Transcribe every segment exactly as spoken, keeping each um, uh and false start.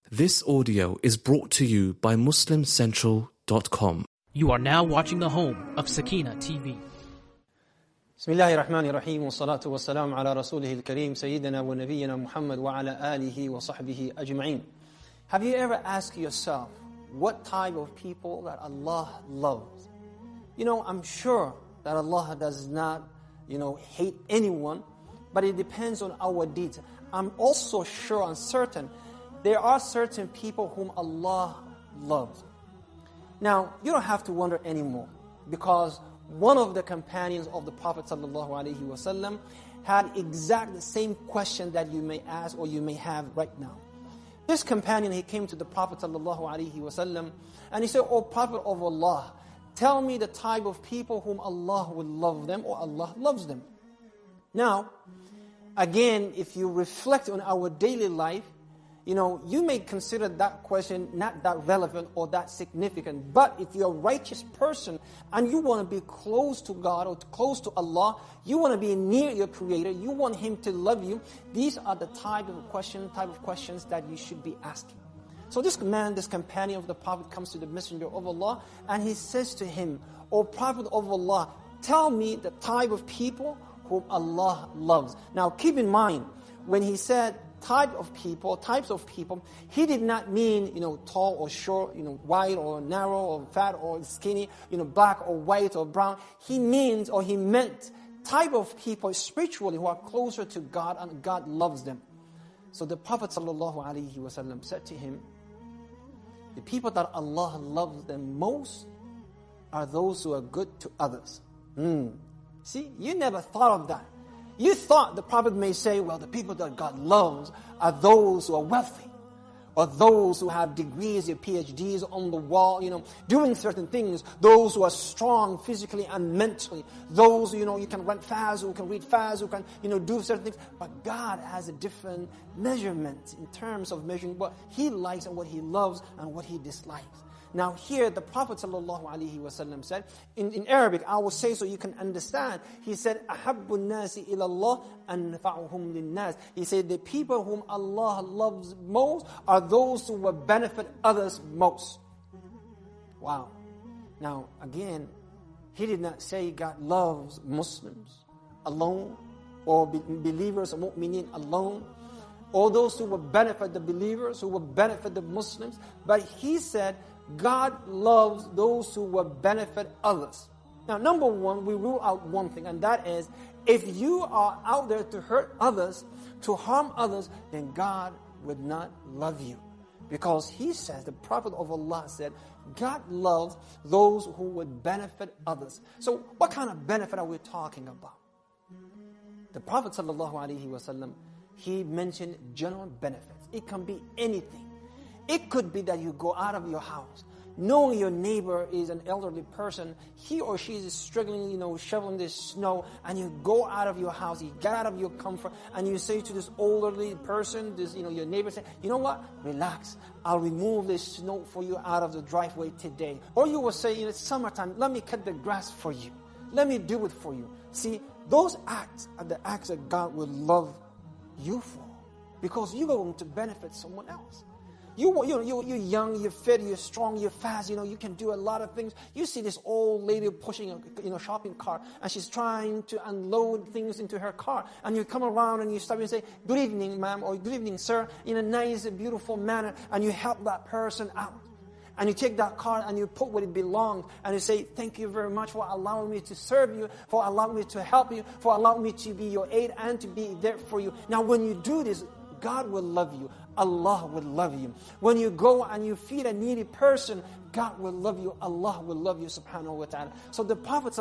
This audio is brought to you by Muslim Central dot com. You are now watching the home of Sakina T V. بسم الله الرحمن الرحيم والصلاة والسلام على رسوله الكريم سيدنا ونبينا محمد وعلى آله وصحبه أجمعين. Have you ever asked yourself what type of people that Allah loves? You know, I'm sure that Allah does not, you know, hate anyone, but it depends on our deeds. I'm also sure and certain there are certain people whom Allah loves. Now, you don't have to wonder anymore, because one of the companions of the Prophet ﷺ had exactly the same question that you may ask or you may have right now. This companion, he came to the Prophet ﷺ and he said, "O Prophet of Allah, tell me the type of people whom Allah will love them or Allah loves them." Now, again, if you reflect on our daily life, you know, you may consider that question not that relevant or that significant. But if you're a righteous person and you want to be close to God or close to Allah, you want to be near your Creator, you want Him to love you, these are the type of question, type of questions that you should be asking. So this man, this companion of the Prophet comes to the Messenger of Allah and he says to him, "O Prophet of Allah, tell me the type of people whom Allah loves." Now keep in mind, when he said type of people, types of people, he did not mean, you know, tall or short, you know, wide or narrow or fat or skinny, you know, black or white or brown. He means, or he meant, type of people spiritually who are closer to God and God loves them. So the Prophet ﷺ said to him, the people that Allah loves them most are those who are good to others. Mm. See, you never thought of that. You thought the Prophet may say, well, the people that God loves are those who are wealthy, or those who have degrees or P H Ds on the wall, you know, doing certain things, those who are strong physically and mentally, those, you know, you can run fast, who can read fast, who can, you know, do certain things. But God has a different measurement in terms of measuring what He likes and what He loves and what He dislikes. Now here, the Prophet ﷺ said, in, in Arabic, I will say so you can understand. He said, أَحَبُّ النَّاسِ إِلَى اللَّهِ أَنْفَعُهُمْ لِلنَّاسِ. He said, the people whom Allah loves most are those who will benefit others most. Wow. Now again, he did not say God loves Muslims alone, or be, believers or mu'mineen alone, or those who will benefit the believers, who will benefit the Muslims. But he said, God loves those who will benefit others. Now, number one, we rule out one thing, and that is, if you are out there to hurt others, to harm others, then God would not love you. Because He says, the Prophet of Allah said, God loves those who would benefit others. So, what kind of benefit are we talking about? The Prophet ﷺ, he mentioned general benefits. It can be anything. It could be that you go out of your house, knowing your neighbor is an elderly person, he or she is struggling, you know, shoveling this snow, and you go out of your house, you get out of your comfort, and you say to this elderly person, this, you know, your neighbor, say, "You know what? Relax. I'll remove this snow for you out of the driveway today." Or you will say, "You know, it's summertime. Let me cut the grass for you. Let me do it for you." See, those acts are the acts that God will love you for, because you're going to benefit someone else. You, you, you, you're young, you're fit, you're strong, you're fast, you know, you can do a lot of things. You see this old lady pushing a you know, shopping cart, and she's trying to unload things into her car. And you come around and you stop and say, "Good evening, ma'am," or "Good evening, sir," in a nice, beautiful manner, and you help that person out. And you take that card and you put what it belongs, and you say, "Thank you very much for allowing me to serve you, for allowing me to help you, for allowing me to be your aid and to be there for you." Now when you do this, God will love you. Allah will love you. When you go and you feed a needy person, God will love you. Allah will love you, subhanahu wa ta'ala. So the Prophet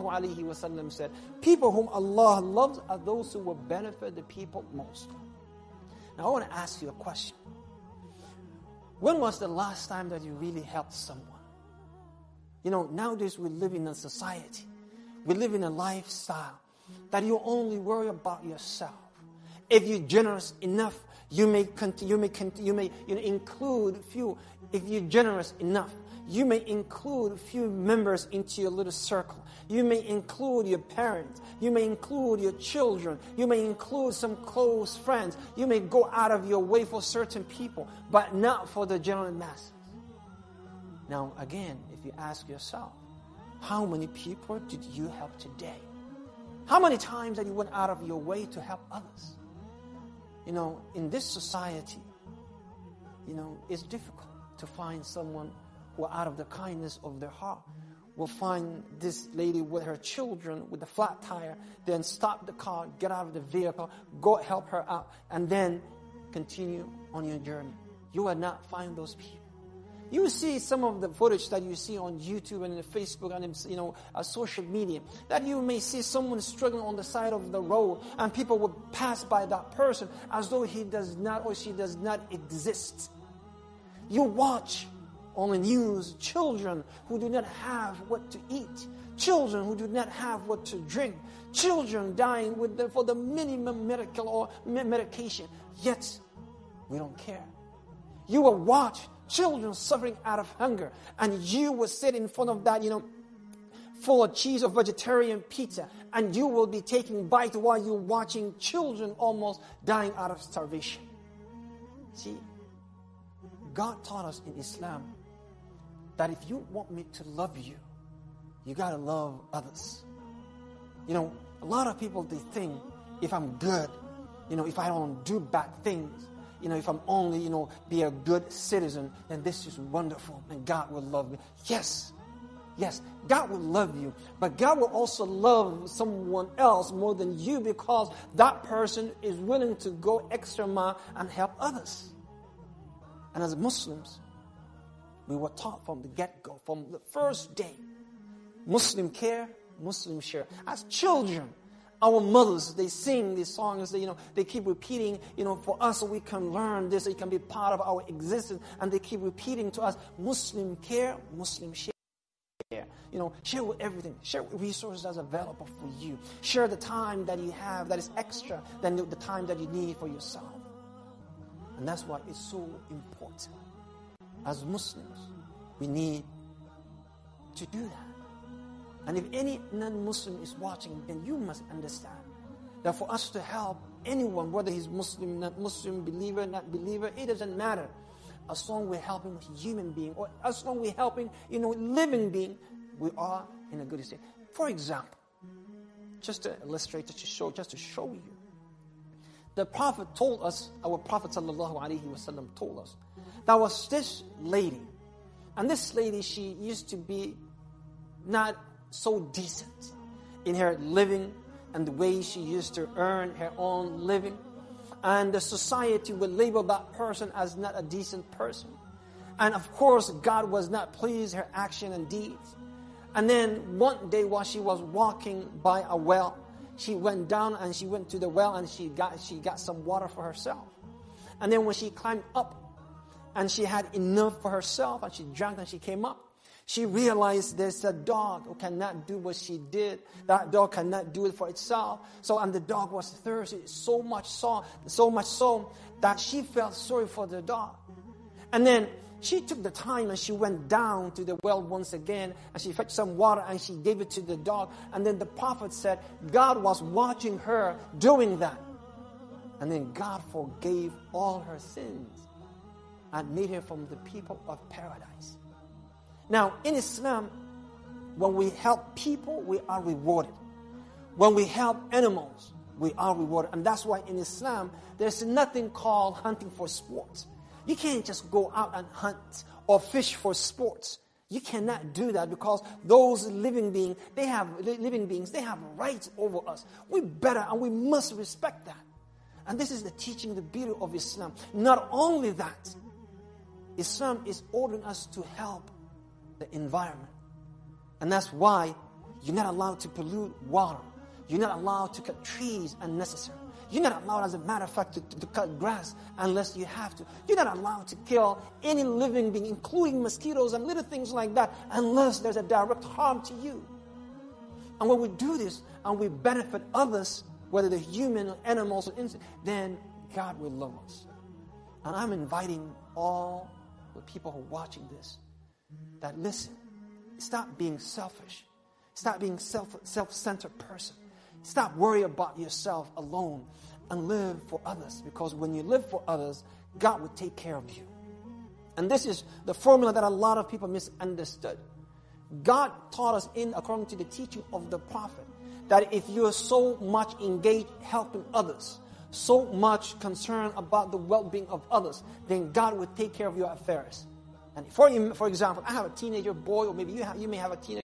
ﷺ said, people whom Allah loves are those who will benefit the people most. Now I want to ask you a question. When was the last time that you really helped someone? You know, nowadays we live in a society, we live in a lifestyle that you only worry about yourself. If you're generous enough, You may, you may, you may you know, include few, if you're generous enough, you may include a few members into your little circle. You may include your parents. You may include your children. You may include some close friends. You may go out of your way for certain people, but not for the general masses. Now, again, if you ask yourself, how many people did you help today? How many times that you went out of your way to help others? You know, in this society, you know, it's difficult to find someone who, out of the kindness of their heart, will find this lady with her children with the flat tire, then stop the car, get out of the vehicle, go help her out, and then continue on your journey. You will not find those people. You see some of the footage that you see on YouTube and in Facebook and in, you know, uh, social media, that you may see someone struggling on the side of the road, and people will pass by that person as though he does not or she does not exist. You watch on the news children who do not have what to eat, children who do not have what to drink, children dying with the, for the minimum medical or medication, yet we don't care. You will watch children suffering out of hunger, and you will sit in front of that, you know, full of cheese or vegetarian pizza, and you will be taking bites while you're watching children almost dying out of starvation. See, God taught us in Islam that if you want me to love you, you gotta love others. You know, a lot of people, they think if I'm good, you know, if I don't do bad things, you know, if I'm only, you know, be a good citizen, then this is wonderful and God will love me. Yes, yes, God will love you, but God will also love someone else more than you, because that person is willing to go extra mile and help others. And as Muslims, we were taught from the get-go, from the first day, Muslim care, Muslim share. As children, our mothers, they sing these songs, they, you know, they keep repeating, you know, for us so we can learn this, it can be part of our existence, and they keep repeating to us, Muslim care, Muslim share. You know, share with everything. Share with resources that's available for you. Share the time that you have that is extra than the time that you need for yourself. And that's why it's so important. As Muslims, we need to do that. And if any non-Muslim is watching, then you must understand that for us to help anyone, whether he's Muslim, not Muslim, believer, not believer, it doesn't matter. As long as we're helping a human being, or as long as we're helping, you know, living being, we are in a good state. For example, just to illustrate, just to show, just to show you, the Prophet told us, our Prophet sallallahu alaihi wasallam told us, there was this lady, and this lady, she used to be not so decent in her living and the way she used to earn her own living. And the society would label that person as not a decent person. And of course, God was not pleased with her action and deeds. And then one day while she was walking by a well, she went down and she went to the well and she got, she got some water for herself. And then when she climbed up and she had enough for herself and she drank and she came up, she realized there's a dog who cannot do what she did. That dog cannot do it for itself. So, and the dog was thirsty so much so, so much so that she felt sorry for the dog. And then she took the time and she went down to the well once again and she fetched some water and she gave it to the dog. And then the Prophet said God was watching her doing that. And then God forgave all her sins and made her from the people of paradise. Now, in Islam, when we help people, we are rewarded. When we help animals, we are rewarded. And that's why in Islam, there's nothing called hunting for sports. You can't just go out and hunt or fish for sports. You cannot do that, because those living beings, they have living beings, they have rights over us. We better and we must respect that. And this is the teaching, the beauty of Islam. Not only that, Islam is ordering us to help the environment. And that's why you're not allowed to pollute water. You're not allowed to cut trees unnecessarily. You're not allowed, as a matter of fact, to, to, to cut grass unless you have to. You're not allowed to kill any living being, including mosquitoes and little things like that, unless there's a direct harm to you. And when we do this and we benefit others, whether they're human or animals or insects, then God will love us. And I'm inviting all the people who are watching this, that listen, stop being selfish. Stop being self, self-centered person. Stop worrying about yourself alone and live for others. Because when you live for others, God will take care of you. And this is the formula that a lot of people misunderstood. God taught us in, according to the teaching of the prophet, that if you are so much engaged helping others, so much concerned about the well-being of others, then God will take care of your affairs. And for you, for example, I have a teenager boy, or maybe you have, you may have a teenager